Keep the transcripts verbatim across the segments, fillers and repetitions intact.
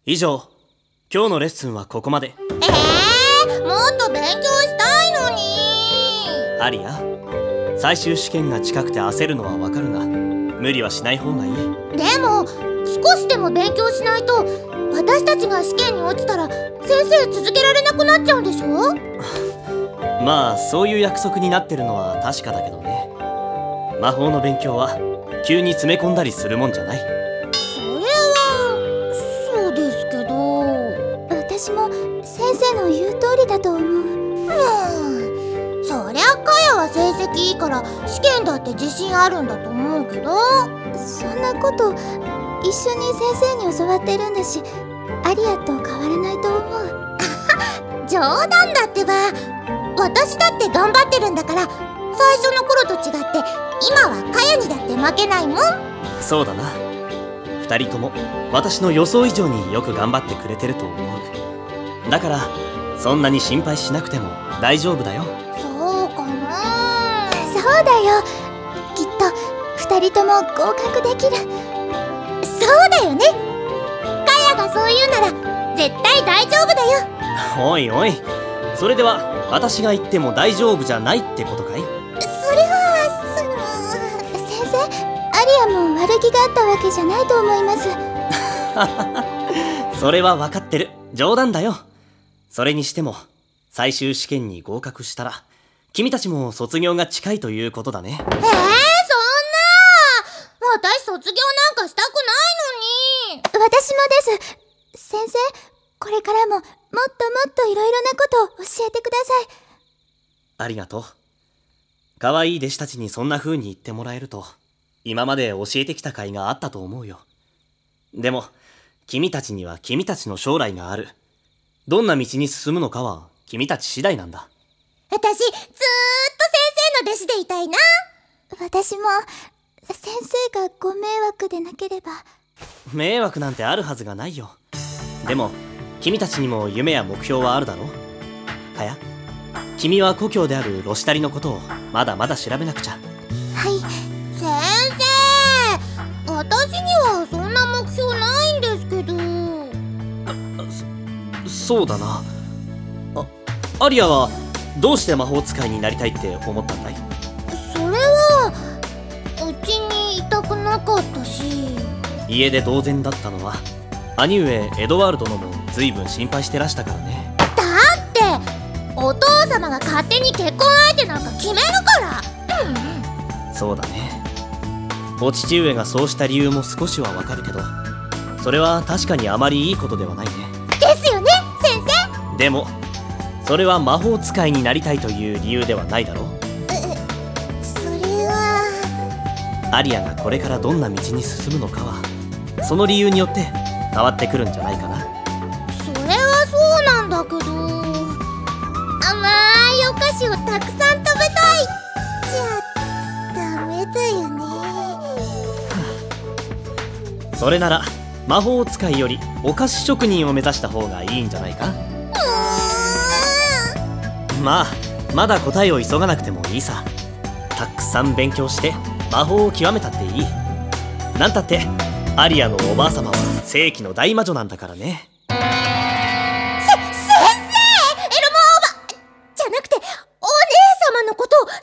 以上、今日のレッスンはここまで。 えー、もっと勉強したいのに。 アリア、最終試験が近くて焦るのはわかるが、無理はしない方がいい。 でも少しでも勉強しないと、私たちが試験に落ちたら先生続けられなくなっちゃうんでしょ。 まあそういう約束になってるのは確かだけどね。魔法の勉強は急に詰め込んだりするもんじゃない。 それはそうですけど。 私も先生の言う通りだと思う。 うん、そりゃカヤは成績いいから試験だって自信あるんだと思うけど。 そんなこと一緒に先生に教わってるんだし、アリアと変わらないと思う。 冗談だってば。私だって頑張ってるんだから、最初の頃と違って今はカヤにだって負けないもん。 そうだな。二人とも私の予想以上によく頑張ってくれてると思う。だからそんなに心配しなくても大丈夫だよ。 そうかな。 そうだよ、きっと二人とも合格できる。 そうだよね。カヤがそう言うなら絶対大丈夫だよ。 おいおい、それでは私が言っても大丈夫じゃないってことかい？ それはその。 先生、アリアも悪気があったわけじゃないと思います。 それは分かってる。冗談だよ。それにしても最終試験に合格したら君たちも卒業が近いということだね。 えー、そんな。私卒業なんかしたくないのに。 私もです。先生、これからももっともっといろいろなことを教えてください。 ありがとう。可愛い弟子たちにそんな風に言ってもらえると、今まで教えてきた甲斐があったと思うよ。でも君たちには君たちの将来がある。どんな道に進むのかは君たち次第なんだ。 私ずーっと先生の弟子でいたいな。 私も先生がご迷惑でなければ。 迷惑なんてあるはずがないよ。でも君たちにも夢や目標はあるだろう。かや、君は故郷であるロシタリのことをまだまだ調べなくちゃ。 はい。 先生、私にはそんな目標ないんですけど。 そ、そうだな。あ、アリアはどうして魔法使いになりたいって思ったんだい？ それはうちにいたくなかったし。 家で同然だったのは兄上エドワルドのも随分心配してらしたからね。 だってお父様が勝手に結婚相手なんか決めるから。 うん、そうだね。お父上がそうした理由も少しはわかるけど、それは確かにあまりいいことではないね。 ですよね、先生。 でもそれは魔法使いになりたいという理由ではないだろう。 それは。 アリアがこれからどんな道に進むのかはその理由によって変わってくるんじゃないかな。 それはそうなんだけど、甘いお菓子をたくさん食べたいじゃダメだよね。 それなら魔法使いよりお菓子職人を目指した方がいいんじゃないか。まあまだ答えを急がなくてもいいさ。たくさん勉強して魔法を極めたっていい。なんたってアリアのおばあ様は世紀の大魔女なんだからね。 せ、先生、エルモおばじゃなくてお姉様のことをそんな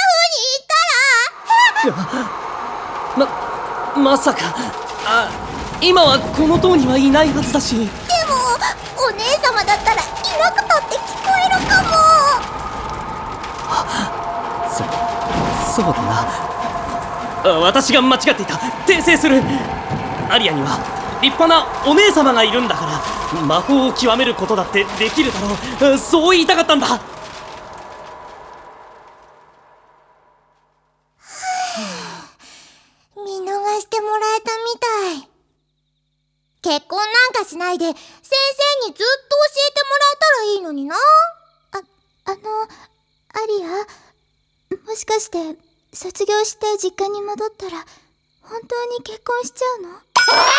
風に言ったら。ま、まさか。あ、今はこの塔にはいないはずだし。でもお姉様だったらいなくたって聞こえるかも。 そ、そうだな。私が間違っていた。訂正する。アリアには立派なお姉様がいるんだから魔法を極めることだってできるだろう。そう言いたかったんだ。 見逃してもらえたみたい。結婚なんかしないで先生にずっと教えてもらえたらいいのにな。 あ、あの、アリア、もしかして卒業して実家に戻ったら本当に結婚しちゃうの？ えー、やだやだ、そんなの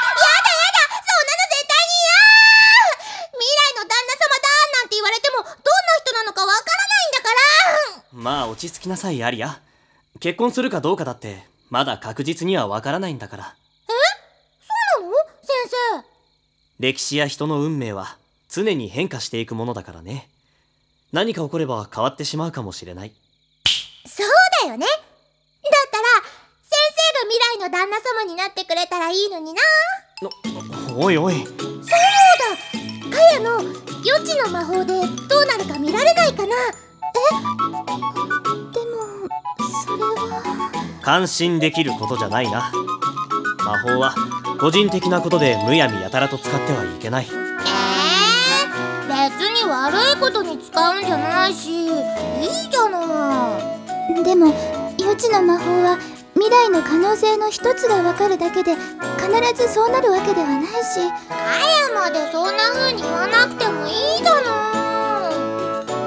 絶対に嫌。未来の旦那様だなんて言われてもどんな人なのかわからないんだから。 まあ落ち着きなさいアリア。結婚するかどうかだってまだ確実にはわからないんだから。 え、そうなの？先生。 歴史や人の運命は常に変化していくものだからね。何か起これば変わってしまうかもしれない。 そうだよね。だったら先生が未来の旦那様になってくれたらいいのにな。 おいおい。 そうだ、カヤの予知の魔法でどうなるか見られないかな。 でもそれは感心できることじゃないな。魔法は個人的なことでむやみやたらと使ってはいけない。 えー、別に悪いことに使うんじゃないし、いいじゃない。 でも予知の魔法は未来の可能性の一つがわかるだけで必ずそうなるわけではないし。 カヤまでそんな風に言わなくてもいいじゃない。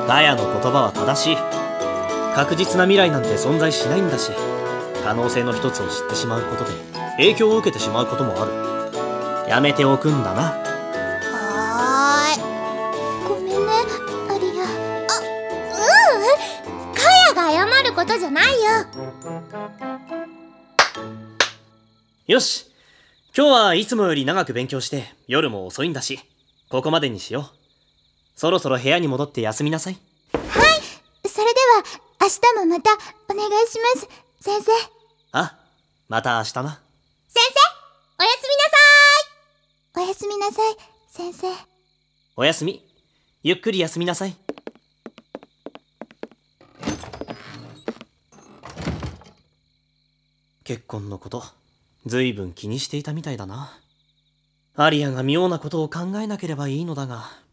ガヤの言葉は正しい。確実な未来なんて存在しないんだし、可能性の一つを知ってしまうことで影響を受けてしまうこともある。やめておくんだな。 はーい。 ごめんねアリア。 あ、ううん、カヤが謝ることじゃないよ。 よし、今日はいつもより長く勉強して夜も遅いんだし、ここまでにしよう。そろそろ部屋に戻って休みなさい。 はい、それでは明日もまたお願いします先生。 あ、また明日な。 先生、おやすみなさおやすみなさい先生。 おやすみ。ゆっくり休みなさい。結婚のことずいぶん気にしていたみたいだな。アリアが妙なことを考えなければいいのだが。